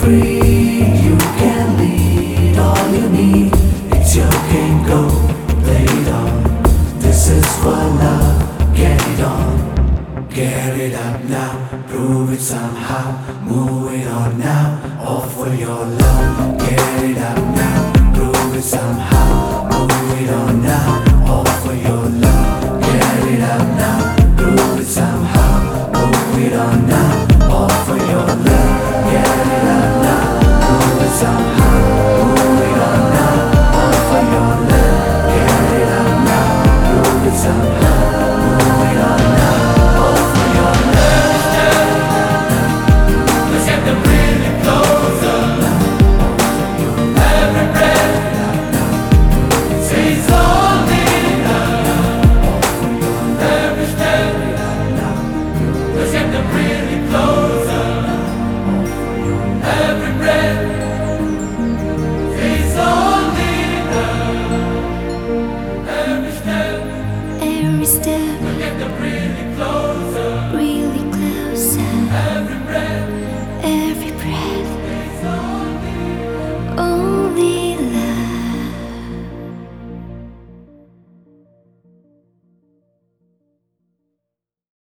free, you can lead all you need. It's your game, go play it on. This is what love, get it on. Get it up now, prove it somehow. Move it on now, all for your love. Get it up now, prove it somehow.